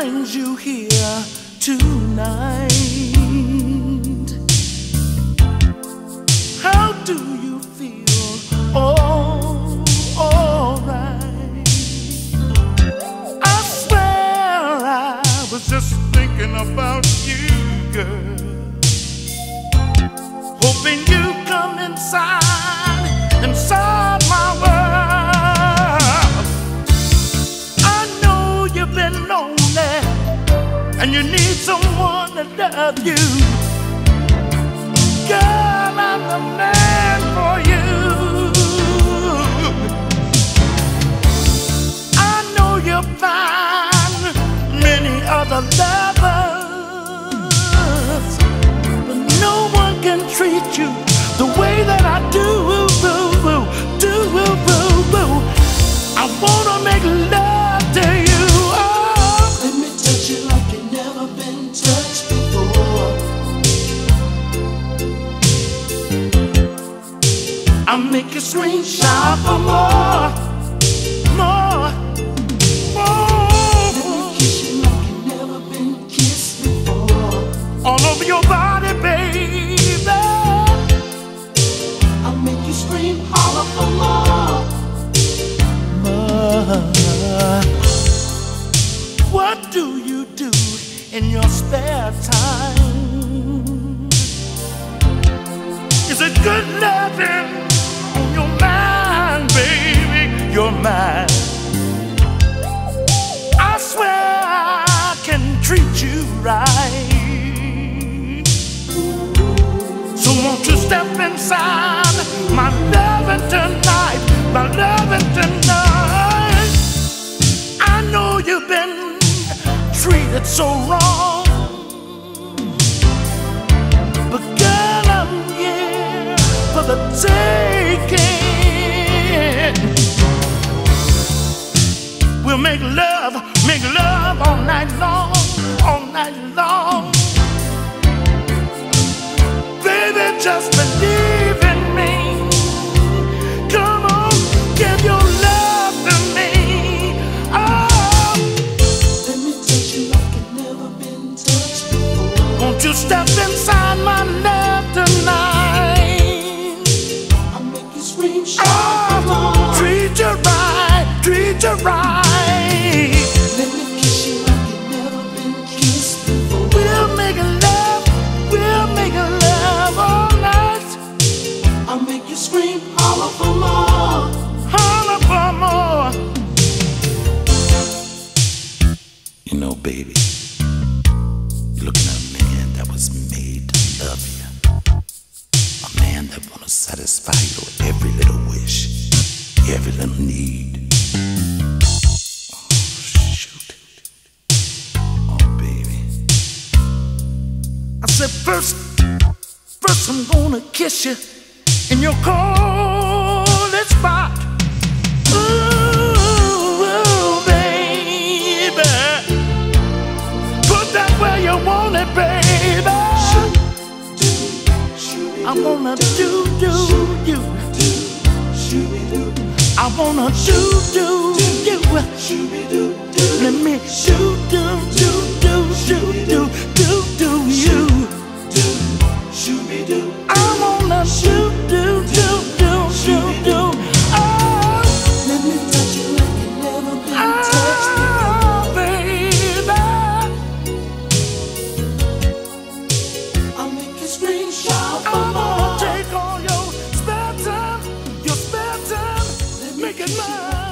brings you here tonight? How do you feel? Oh, alright. I swear I was just thinking about you, girl, hoping you come inside my world. I know you've been lonely and you need someone to love you. Girl, I'm the man for you. I know you'll find many other lovers, but no one can treat you the way that I do. I wanna make love to you. Oh, let me touch you like you've never been touched before. I'll make you scream, shout for more, more, more. Let me kiss you like you've never been kissed before. All over your body, baby. I'll make you scream, holler for more. What do you do in your spare time? Is it good loving on your mind, baby? Your mind. I swear I can treat you right. So won't you step inside my loving tonight, my loving tonight. I know you've been treated so wrong, but girl, I'm here for the taking. We'll make love all night long, all night long. Baby, just believe in me. Come on, give your love to me. Oh, let me touch you like you've never been touched before. won't you step inside my love tonight? I'll make you scream, shout for Oh, more. treat you right, treat you right. Let me kiss you like you've never been kissed before. We'll make love all night. I'll make you scream, holler for more. Holler for more. You know, baby, you're looking at a man that was made to love you. A man that wanna satisfy your every little wish, every little need. Oh, shoot. Oh, baby. I said first I'm gonna kiss you in your coldest spot. Ooh, baby, put that where you want it, baby. I'm gonna do you. I wanna do you. Let me do you. I wanna do. Oh, Let me touch you like you've never been touched before. baby. I'll make you scream, shout for I'm gonna more. take all your spare time, make it mine.